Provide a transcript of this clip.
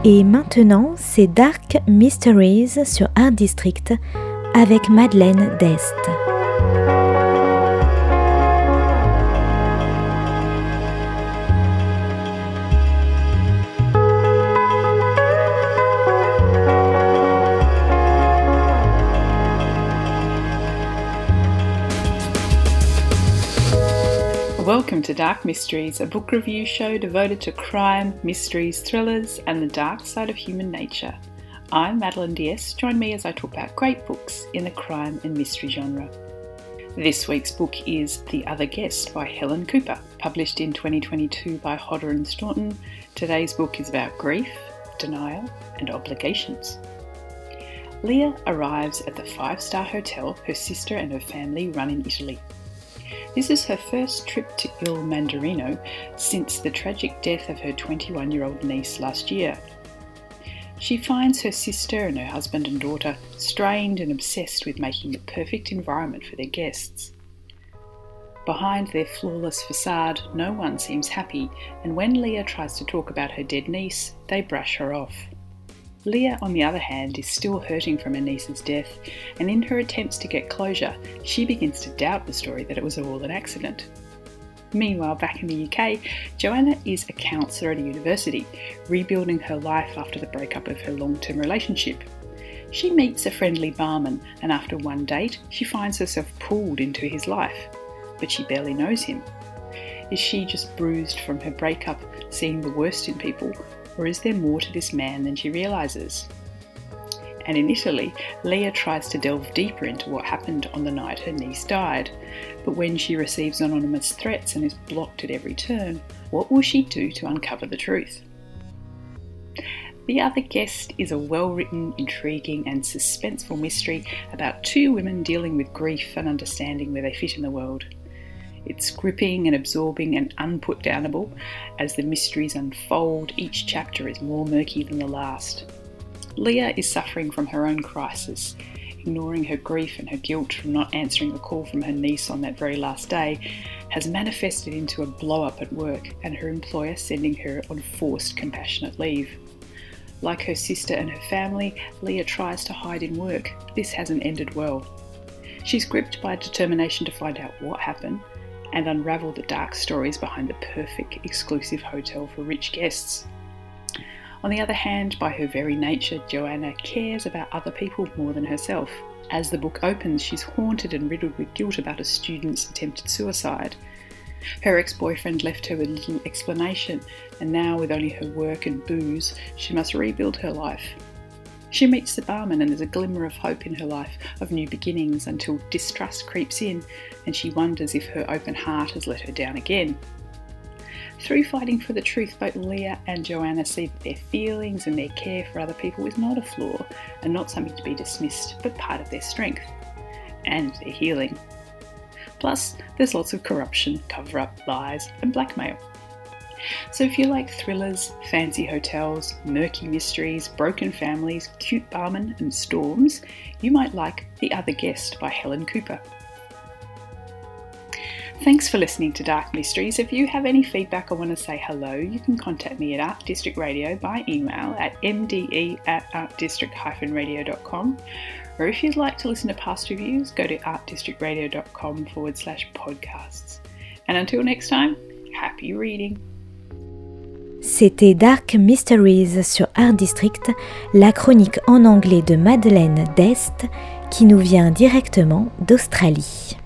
Et maintenant, c'est Dark Mysteries sur Art District avec Madeleine Dest. Welcome to Dark Mysteries, a book review show devoted to crime, mysteries, thrillers, and the dark side of human nature. I'm Madeleine Dest. Join me as I talk about great books in the crime and mystery genre. This week's book is The Other Guest by Helen Cooper, published in 2022 by Hodder and Staunton. Today's book is about grief, denial, and obligations. Leah arrives at the five-star hotel her sister and her family run in Italy. This is her first trip to Il Mandarino since the tragic death of her 21-year-old niece last year. She finds her sister and her husband and daughter strained and obsessed with making the perfect environment for their guests. Behind their flawless facade, no one seems happy, and when Leah tries to talk about her dead niece, they brush her off. Leah, on the other hand, is still hurting from her niece's death, and in her attempts to get closure, she begins to doubt the story that it was all an accident. Meanwhile, back in the UK, Joanna is a counsellor at a university, rebuilding her life after the breakup of her long-term relationship. She meets a friendly barman, and after one date, she finds herself pulled into his life, but she barely knows him. Is she just bruised from her breakup, seeing the worst in people, or is there more to this man than she realises? And in Italy, Leah tries to delve deeper into what happened on the night her niece died. But when she receives anonymous threats and is blocked at every turn, what will she do to uncover the truth? The Other Guest is a well-written, intriguing and suspenseful mystery about two women dealing with grief and understanding where they fit in the world. It's gripping and absorbing and unputdownable. As the mysteries unfold, each chapter is more murky than the last. Leah is suffering from her own crisis, ignoring her grief and her guilt from not answering a call from her niece on that very last day, has manifested into a blow-up at work and her employer sending her on forced compassionate leave. Like her sister and her family, Leah tries to hide in work. This hasn't ended well. She's gripped by a determination to find out what happened and unravel the dark stories behind the perfect exclusive hotel for rich guests. On the other hand, by her very nature, Joanna cares about other people more than herself. As the book opens, she's haunted and riddled with guilt about a student's attempted suicide. Her ex-boyfriend left her with little explanation, and now with only her work and booze, she must rebuild her life. She meets the barman and there's a glimmer of hope in her life of new beginnings until distrust creeps in and she wonders if her open heart has let her down again. Through fighting for the truth, both Leah and Joanna see that their feelings and their care for other people is not a flaw and not something to be dismissed, but part of their strength and their healing. Plus, there's lots of corruption, cover-up, lies and blackmail. So if you like thrillers, fancy hotels, murky mysteries, broken families, cute barmen and storms, you might like The Other Guest by Helen Cooper. Thanks for listening to Dark Mysteries. If you have any feedback or want to say hello, you can contact me at Art District Radio by email at mde@artdistrict-radio.com, or if you'd like to listen to past reviews, go to artdistrictradio.com/podcasts. And until next time, happy reading! C'était Dark Mysteries sur Art District, la chronique en anglais de Madeleine Dest qui nous vient directement d'Australie.